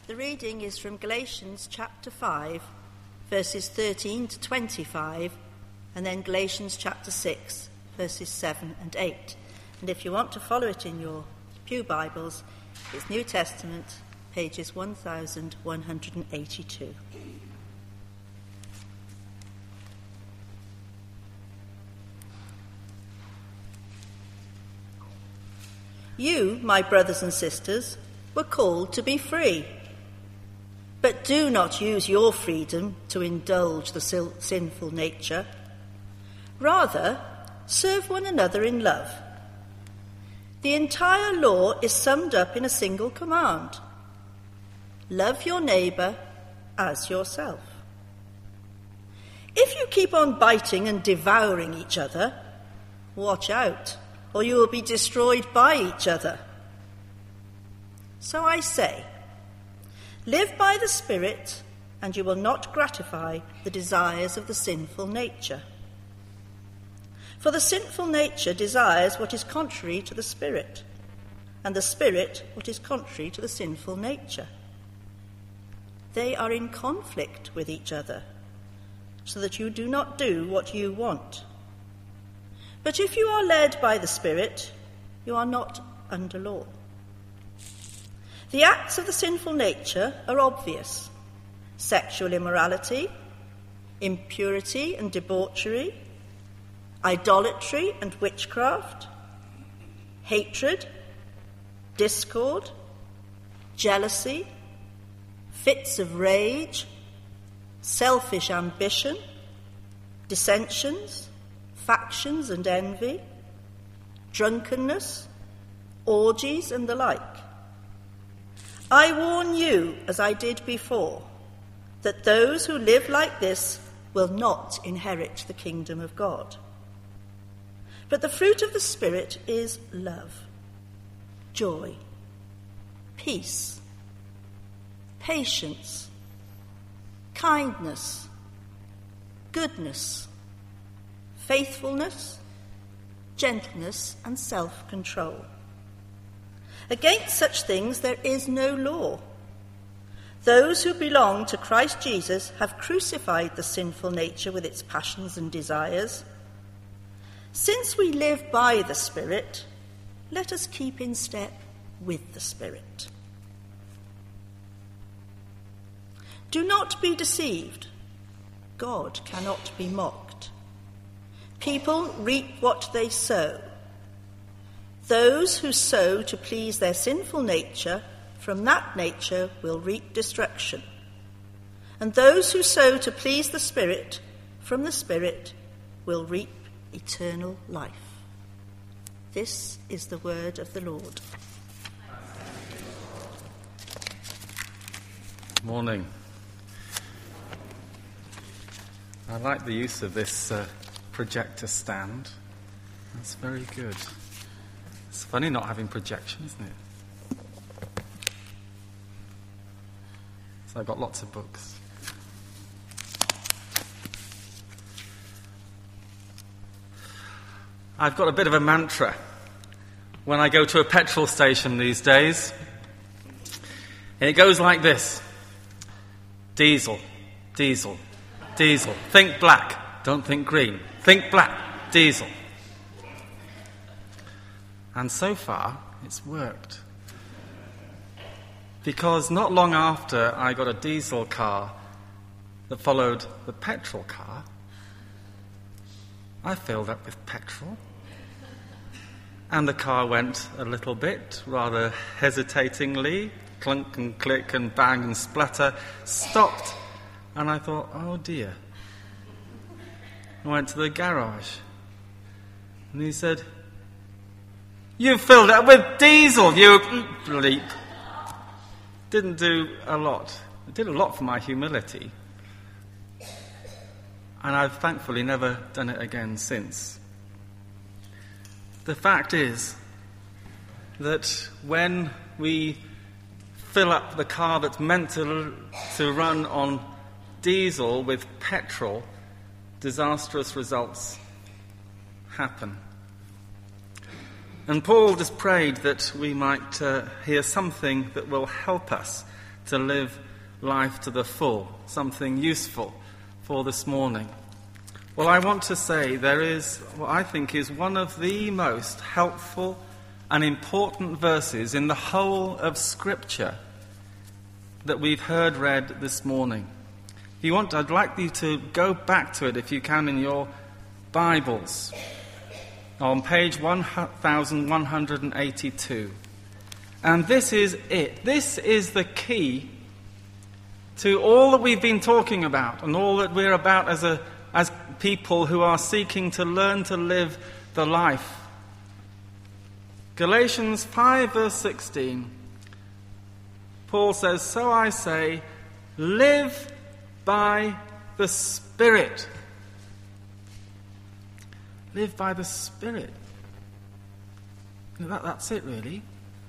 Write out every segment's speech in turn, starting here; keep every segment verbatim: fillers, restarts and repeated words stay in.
The reading is from Galatians chapter five, verses thirteen to twenty-five, and then Galatians chapter six, verses seven and eight. And if you want to follow it in your Pew Bibles, it's New Testament, pages one thousand one hundred eighty-two. You, my brothers and sisters, were called to be free. But do not use your freedom to indulge the sinful nature. Rather, serve one another in love. The entire law is summed up in a single command. Love your neighbour as yourself. If you keep on biting and devouring each other, watch out, or you will be destroyed by each other. So I say, live by the Spirit, and you will not gratify the desires of the sinful nature. For the sinful nature desires what is contrary to the Spirit, and the Spirit what is contrary to the sinful nature. They are in conflict with each other, so that you do not do what you want. But if you are led by the Spirit, you are not under law. The acts of the sinful nature are obvious: sexual immorality, impurity and debauchery, idolatry and witchcraft, hatred, discord, jealousy, fits of rage, selfish ambition, dissensions, factions and envy, drunkenness, orgies and the like. I warn you, as I did before, that those who live like this will not inherit the kingdom of God. But the fruit of the Spirit is love, joy, peace, patience, kindness, goodness, faithfulness, gentleness, and self-control. Against such things there is no law. Those who belong to Christ Jesus have crucified the sinful nature with its passions and desires. Since we live by the Spirit, let us keep in step with the Spirit. Do not be deceived. God cannot be mocked. People reap what they sow. Those who sow to please their sinful nature, from that nature will reap destruction. And those who sow to please the Spirit, from the Spirit will reap eternal life. This is the word of the Lord. Morning. I like the use of this uh, projector stand. That's very good. It's funny not having projection, isn't it? So I've got lots of books. I've got a bit of a mantra when I go to a petrol station these days. And it goes like this: diesel, diesel, diesel. Think black, don't think green. Think black, diesel. And so far, it's worked. Because not long after I got a diesel car that followed the petrol car, I filled up with petrol. And the car went a little bit, rather hesitatingly, clunk and click and bang and splatter, stopped. And I thought, oh dear. I went to the garage. And he said, "You filled it up with diesel, you bleep." Didn't do a lot. It did a lot for my humility. And I've thankfully never done it again since. The fact is that when we fill up the car that's meant to, to run on diesel with petrol, disastrous results happen. And Paul just prayed that we might uh, hear something that will help us to live life to the full, something useful for this morning? Well, I want to say there is what I think is one of the most helpful and important verses in the whole of Scripture that we've heard read this morning. If you want, I'd like you to go back to it if you can in your Bibles, on page one thousand one hundred eighty-two. And this is it. This is the key to all that we've been talking about and all that we're about as a as people who are seeking to learn to live the life. Galatians five verse sixteen. Paul says, "So I say, live by the Spirit." Live by the Spirit. That, that's it, really.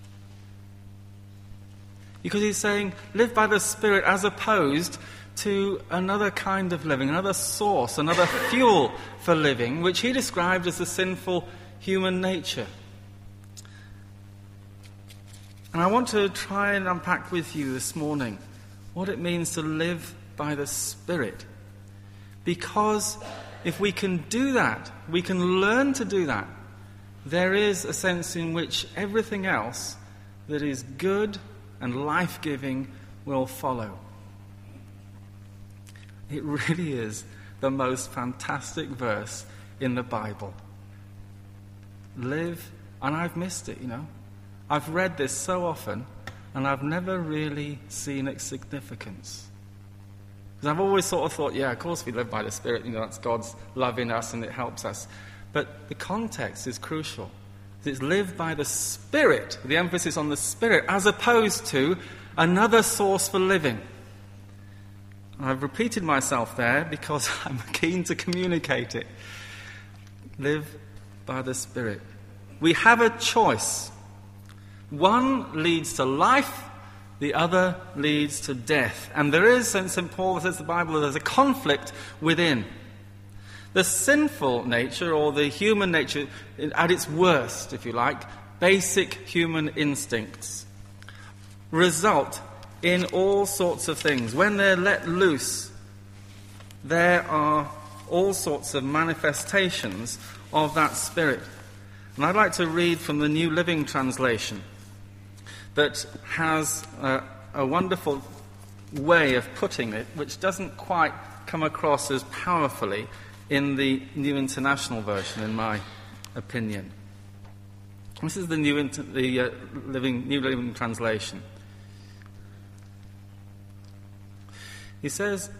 Because he's saying, live by the Spirit as opposed to another kind of living, another source, another fuel for living, which he described as the sinful human nature. And I want to try and unpack with you this morning what it means to live by the Spirit. Because if we can do that, we can learn to do that, there is a sense in which everything else that is good and life-giving will follow. It really is the most fantastic verse in the Bible. Live, and I've missed it, you know. I've read this so often, and I've never really seen its significance. Because I've always sort of thought, yeah, of course we live by the Spirit, you know, that's God's love in us and it helps us. But the context is crucial. It's live by the Spirit, the emphasis on the Spirit, as opposed to another source for living. I've repeated myself there because I'm keen to communicate it. Live by the Spirit. We have a choice. One leads to life, the other leads to death. And there is, and Saint Paul says in the Bible, there's a conflict within. The sinful nature, or the human nature, at its worst, if you like, basic human instincts, result in all sorts of things. When they're let loose, there are all sorts of manifestations of that spirit. And I'd like to read from the New Living Translation that has a, a wonderful way of putting it, which doesn't quite come across as powerfully in the New International Version, in my opinion. This is the New, Inter- the, uh, Living, New Living Translation. He says,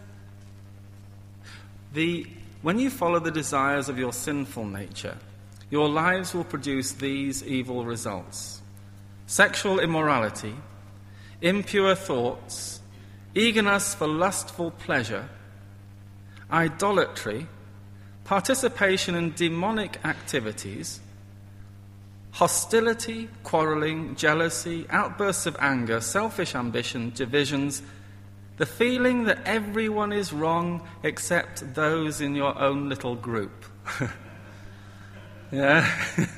the, when you follow the desires of your sinful nature, your lives will produce these evil results: sexual immorality, impure thoughts, eagerness for lustful pleasure, idolatry, participation in demonic activities, hostility, quarreling, jealousy, outbursts of anger, selfish ambition, divisions, the feeling that everyone is wrong except those in your own little group. Yeah.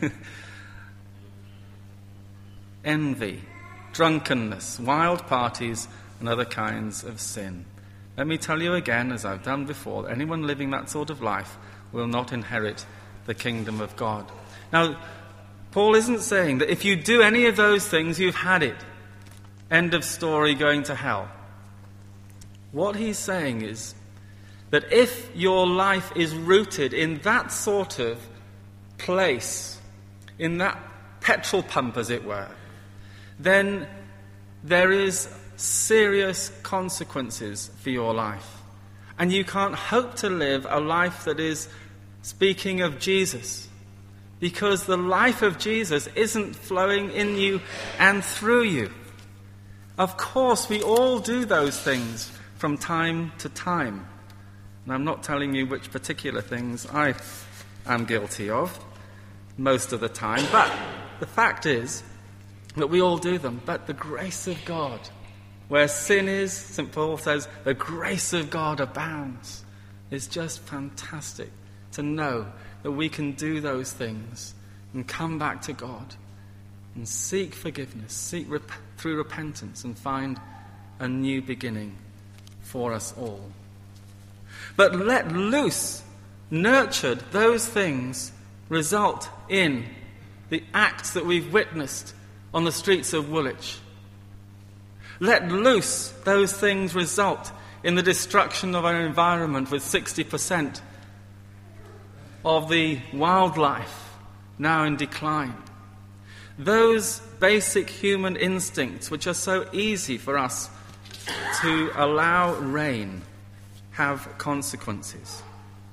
Envy, drunkenness, wild parties, and other kinds of sin. Let me tell you again, as I've done before, anyone living that sort of life will not inherit the kingdom of God. Now, Paul isn't saying that if you do any of those things, you've had it. End of story, going to hell. What he's saying is that if your life is rooted in that sort of place, in that petrol pump, as it were, then there is serious consequences for your life. And you can't hope to live a life that is speaking of Jesus, because the life of Jesus isn't flowing in you and through you. Of course, we all do those things from time to time. And I'm not telling you which particular things I am guilty of most of the time, but the fact is that we all do them. But the grace of God, where sin is, Saint Paul says, the grace of God abounds. It's just fantastic to know that we can do those things and come back to God and seek forgiveness, seek rep- through repentance and find a new beginning for us all. But let loose, nurtured, those things result in the acts that we've witnessed on the streets of Woolwich. Let loose, those things result in the destruction of our environment with sixty percent of the wildlife now in decline. Those basic human instincts which are so easy for us to allow reign have consequences.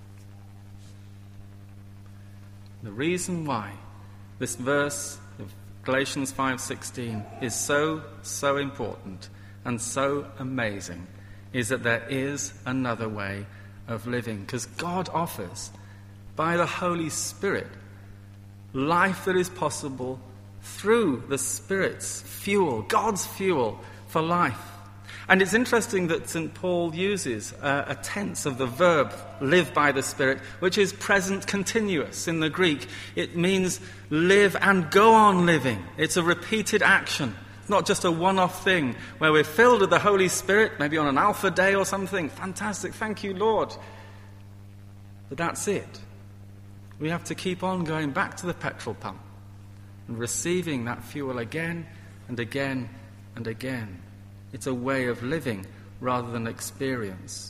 The reason why this verse of Galatians five sixteen is so, so important and so amazing is that there is another way of living, because God offers, by the Holy Spirit, life that is possible through the Spirit's fuel, God's fuel for life. And it's interesting that Saint Paul uses a, a tense of the verb live by the Spirit, which is present continuous in the Greek. It means live and go on living. It's a repeated action. It's not just a one-off thing where we're filled with the Holy Spirit, maybe on an Alpha Day or something. Fantastic, thank you, Lord. But that's it. We have to keep on going back to the petrol pump and receiving that fuel again and again and again. It's a way of living rather than experience.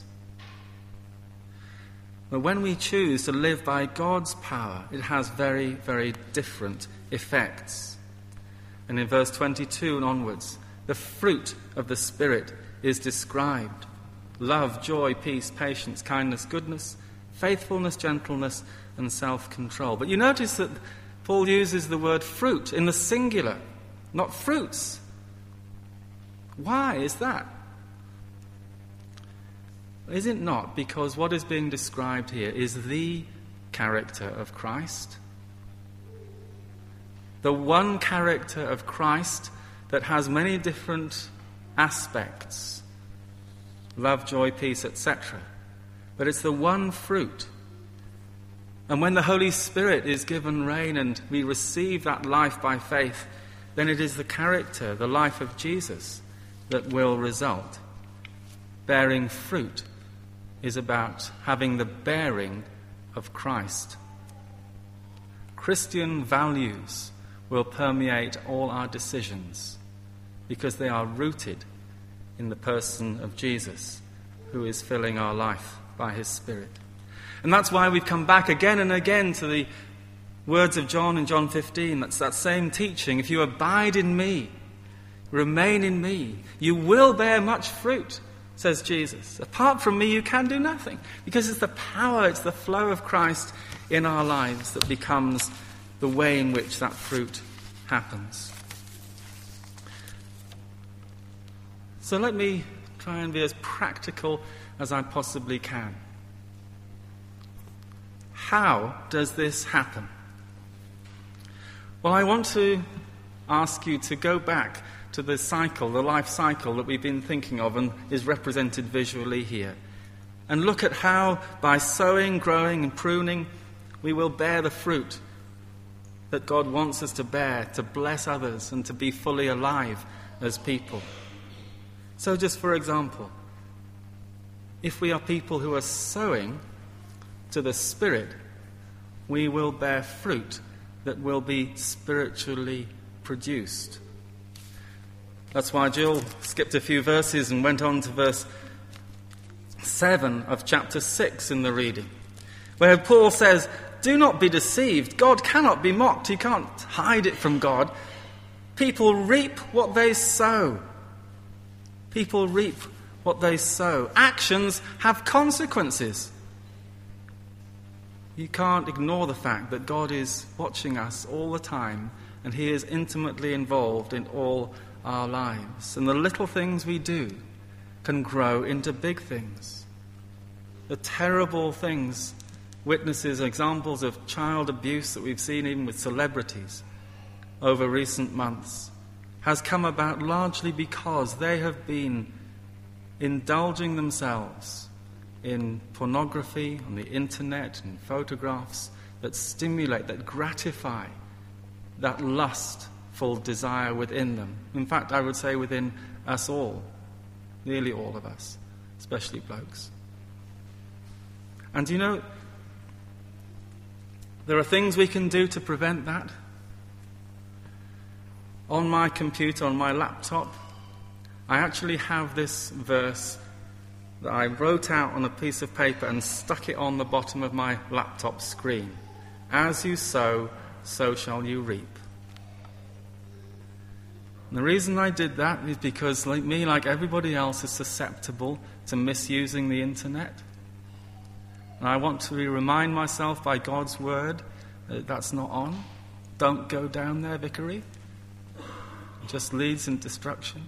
But when we choose to live by God's power, it has very, very different effects. And in verse twenty-two and onwards, the fruit of the Spirit is described. Love, joy, peace, patience, kindness, goodness, faithfulness, gentleness, and self-control. But you notice that Paul uses the word fruit in the singular, not fruits. Why is that? Is it not because what is being described here is the character of Christ? The one character of Christ that has many different aspects. Love, joy, peace, et cetera. But it's the one fruit. And when the Holy Spirit is given reign and we receive that life by faith, then it is the character, the life of Jesus, that will result. Bearing fruit is about having the bearing of Christ. Christian values will permeate all our decisions because they are rooted in the person of Jesus, who is filling our life by his Spirit. And that's why we've come back again and again to the words of John in John fifteen. That's that same teaching. If you abide in me, remain in me, you will bear much fruit, says Jesus. Apart from me, you can do nothing. Because it's the power, it's the flow of Christ in our lives that becomes the way in which that fruit happens. So let me try and be as practical as I possibly can. How does this happen? Well, I want to ask you to go back to the cycle, the life cycle that we've been thinking of and is represented visually here. And look at how, by sowing, growing and pruning, we will bear the fruit that God wants us to bear, to bless others and to be fully alive as people. So just for example, if we are people who are sowing to the Spirit, we will bear fruit that will be spiritually produced. That's why Jill skipped a few verses and went on to verse seven of chapter six in the reading, where Paul says, do not be deceived. God cannot be mocked. He can't hide it from God. People reap what they sow. People reap what they sow. Actions have consequences. You can't ignore the fact that God is watching us all the time and he is intimately involved in all our lives. And the little things we do can grow into big things. The terrible things, witnesses, examples of child abuse that we've seen even with celebrities over recent months, has come about largely because they have been indulging themselves in pornography on the internet and photographs that stimulate, that gratify that lustful desire within them. In fact, I would say within us all. nearly all of us, especially blokes. And you know, there are things we can do to prevent that. On my computer, on my laptop, I actually have this verse that I wrote out on a piece of paper and stuck it on the bottom of my laptop screen. As you sow, so shall you reap. And the reason I did that is because, like me, like everybody else, is susceptible to misusing the internet. And I want to remind myself by God's word that that's not on. Don't go down there, Vickery. It just leads in destruction.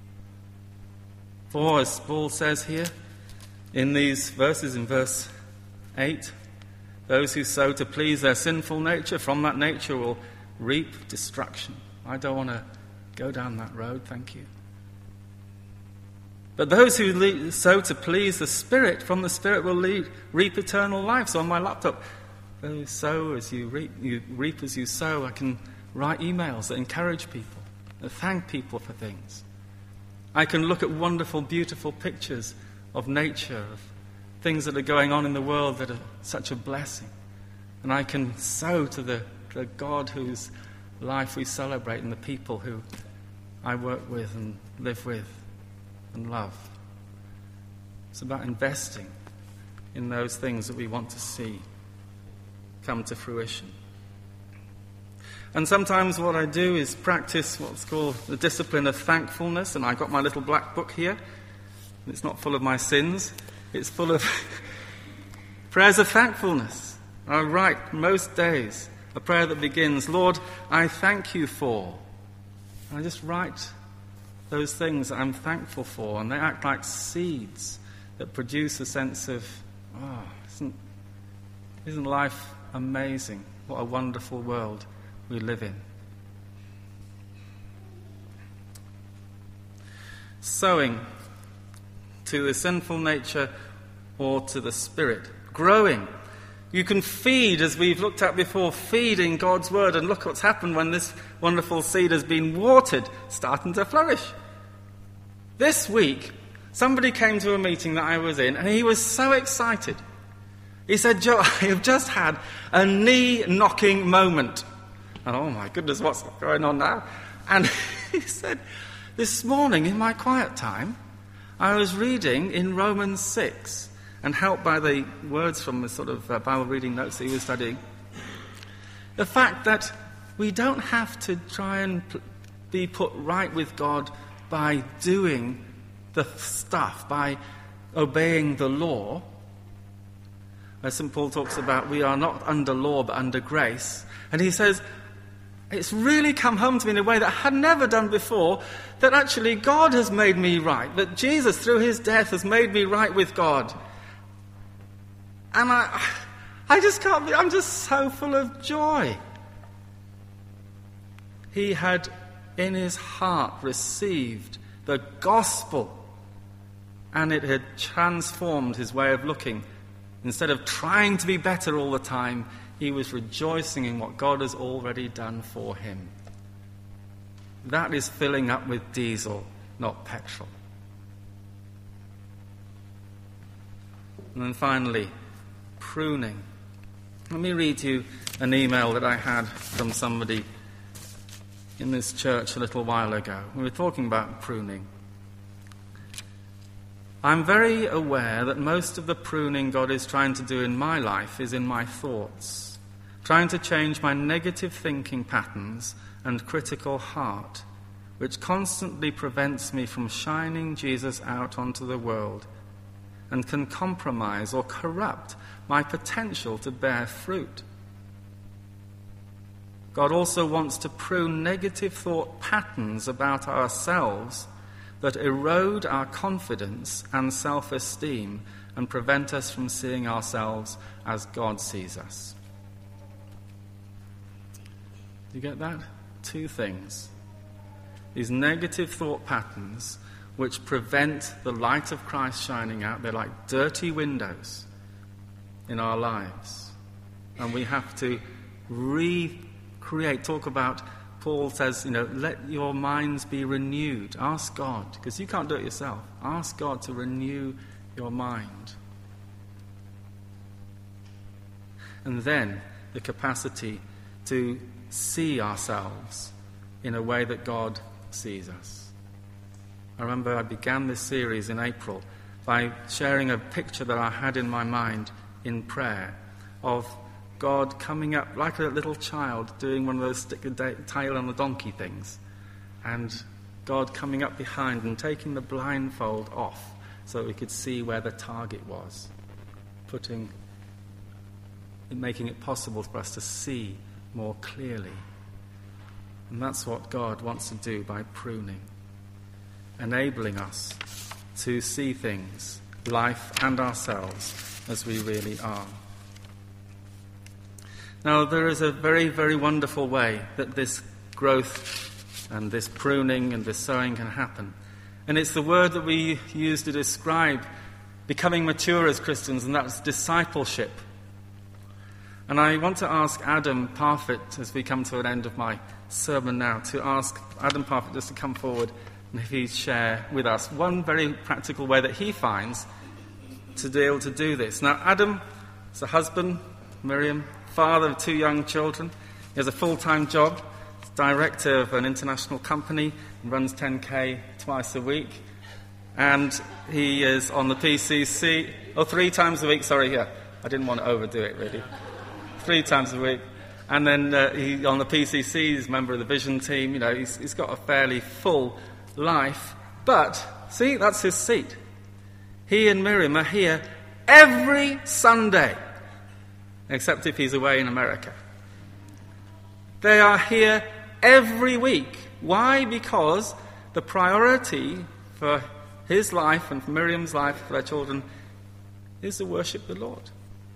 For, as Paul says here in these verses, in verse eight, those who sow to please their sinful nature, from that nature will reap destruction. I don't want to go down that road, thank you. But those who le- sow to please the Spirit, from the Spirit will lead, reap eternal life. So on my laptop, you sow as you reap, you reap as you sow. I can write emails that encourage people, that thank people for things. I can look at wonderful, beautiful pictures of nature, of things that are going on in the world that are such a blessing. And I can sow to the, the God whose life we celebrate and the people who I work with and live with and love. It's about investing in those things that we want to see come to fruition. And sometimes what I do is practice what's called the discipline of thankfulness. And I've got my little black book here. It's not full of my sins. It's full of prayers of thankfulness. I write most days a prayer that begins, Lord, I thank you for. And I just write those things that I'm thankful for. And they act like seeds that produce a sense of, oh, isn't, isn't life amazing? What a wonderful world we live in. Sowing to the sinful nature or to the Spirit. Growing. You can feed, as we've looked at before, feeding God's word, and look what's happened when this wonderful seed has been watered, starting to flourish. This week, somebody came to a meeting that I was in, and he was so excited. He said, Joe, I have just had a knee-knocking moment. And oh my goodness, what's going on now? And he said, this morning in my quiet time, I was reading in Romans six, and helped by the words from the sort of uh, Bible reading notes that he was studying, the fact that we don't have to try and p- be put right with God by doing the stuff, by obeying the law. As Saint Paul talks about, we are not under law but under grace. And he says, it's really come home to me in a way that I had never done before, that actually God has made me right, that Jesus, through his death, has made me right with God. And I, I just can't be, I'm just so full of joy. He had in his heart received the gospel, and it had transformed his way of looking. Instead of trying to be better all the time, he was rejoicing in what God has already done for him. That is filling up with diesel, not petrol. And then finally, pruning. Let me read you an email that I had from somebody in this church a little while ago. We were talking about pruning. I'm very aware that most of the pruning God is trying to do in my life is in my thoughts, trying to change my negative thinking patterns and critical heart, which constantly prevents me from shining Jesus out onto the world and can compromise or corrupt my potential to bear fruit. God also wants to prune negative thought patterns about ourselves that erode our confidence and self-esteem and prevent us from seeing ourselves as God sees us. Do you get that? Two things. These negative thought patterns which prevent the light of Christ shining out. They're like dirty windows in our lives. And we have to recreate, talk about Paul says, you know, let your minds be renewed. Ask God, because you can't do it yourself. Ask God to renew your mind. And then the capacity to see ourselves in a way that God sees us. I remember I began this series in April by sharing a picture that I had in my mind in prayer of God coming up like a little child doing one of those stick a tail on the donkey things, and God coming up behind and taking the blindfold off so that we could see where the target was, putting, making it possible for us to see more clearly. And that's what God wants to do by pruning, enabling us to see things, life and ourselves, as we really are. Now, there is a very, very wonderful way that this growth and this pruning and this sowing can happen. And it's the word that we use to describe becoming mature as Christians, and that's discipleship. And I want to ask Adam Parfitt, as we come to an end of my sermon now, to ask Adam Parfitt just to come forward and if he'd share with us one very practical way that he finds to be able to do this. Now, Adam is a husband, Miriam, father of two young children. He has a full-time job. He's director of an international company and runs ten K twice a week. And he is on the P C C, oh, three times a week, sorry, yeah. I didn't want to overdo it, really. Three times a week. And then uh, he, on the P C C, he's a member of the Vision team. You know, he's, he's got a fairly full life. But, see, that's his seat. He and Miriam are here every Sunday, except if he's away in America. They are here every week. Why? Because the priority for his life and for Miriam's life, for their children, is to worship the Lord.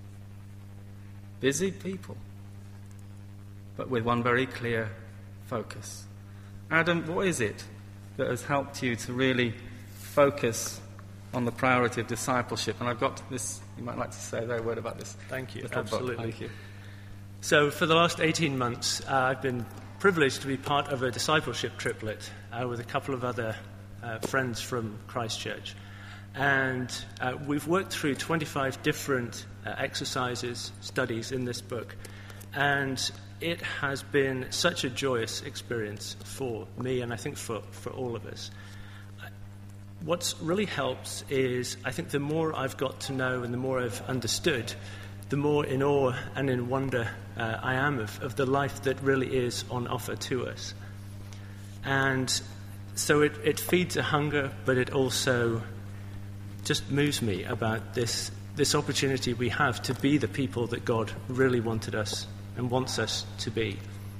Busy people, but with one very clear focus. Adam, what is it that has helped you to really focus on the priority of discipleship? And I've got this, you might like to say a word about this. Thank you, little absolutely. book. Thank you. So for the last eighteen months, uh, I've been privileged to be part of a discipleship triplet uh, with a couple of other uh, friends from Christchurch. And uh, we've worked through twenty-five different uh, exercises, studies in this book. And it has been such a joyous experience for me, and I think for, for all of us. What's really helps is, I think the more I've got to know and the more I've understood, the more in awe and in wonder uh, I am of, of the life that really is on offer to us. And so it, it feeds a hunger, but it also just moves me about this, this opportunity we have to be the people that God really wanted us and wants us to be.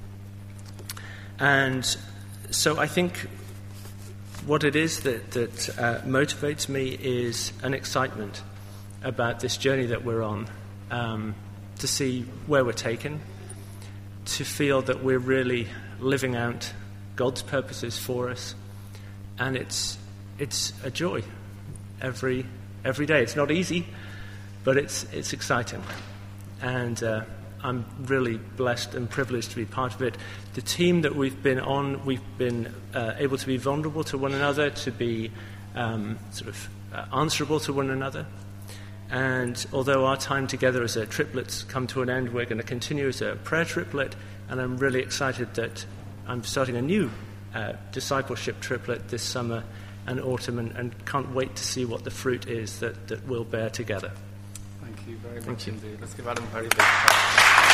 And so I think what it is that, that uh, motivates me is an excitement about this journey that we're on, um, to see where we're taken, to feel that we're really living out God's purposes for us, and it's it's a joy every every day. It's not easy, but it's it's exciting, and uh, I'm really blessed and privileged to be part of it. The team that we've been on, we've been uh, able to be vulnerable to one another, to be um, sort of uh, answerable to one another. And although our time together as a triplet's come to an end, we're going to continue as a prayer triplet. And I'm really excited that I'm starting a new uh, discipleship triplet this summer and autumn, and, and can't wait to see what the fruit is that, that we'll bear together. Thank you very Thank much you. indeed. Let's give Adam a very big clap.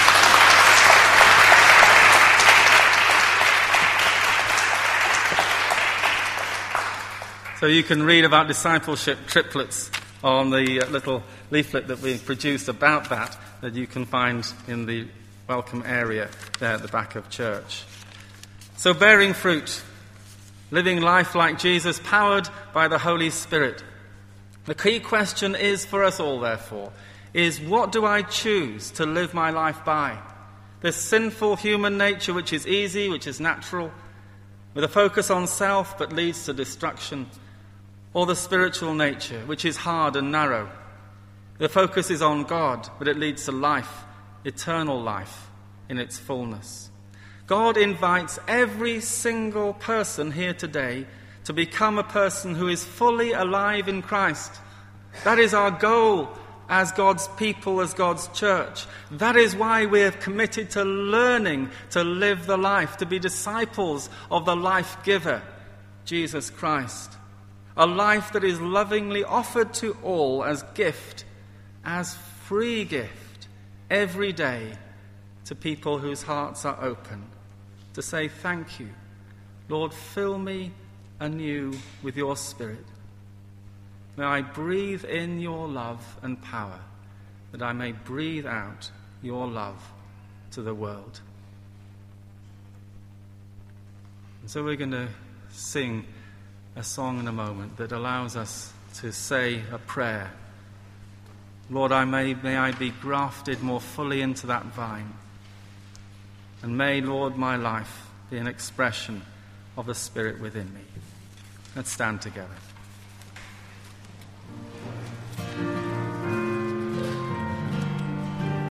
So you can read about discipleship triplets on the uh, little leaflet that we produced about that, that you can find in the welcome area there at the back of church. So bearing fruit, living life like Jesus, powered by the Holy Spirit. The key question is for us all, therefore, is what do I choose to live my life by? This sinful human nature which is easy, which is natural, with a focus on self but leads to destruction, or the spiritual nature which is hard and narrow. The focus is on God, but it leads to life, eternal life in its fullness. God invites every single person here today to become a person who is fully alive in Christ. That is our goal as God's people, as God's church. That is why we have committed to learning to live the life, to be disciples of the life giver, Jesus Christ. A life that is lovingly offered to all as gift, as free gift, every day to people whose hearts are open, to say thank you. Lord, fill me anew with your Spirit. May I breathe in your love and power, that I may breathe out your love to the world. And so we're going to sing a song in a moment that allows us to say a prayer. Lord, I may, may I be grafted more fully into that vine. And may, Lord, my life be an expression of the Spirit within me. Let's stand together.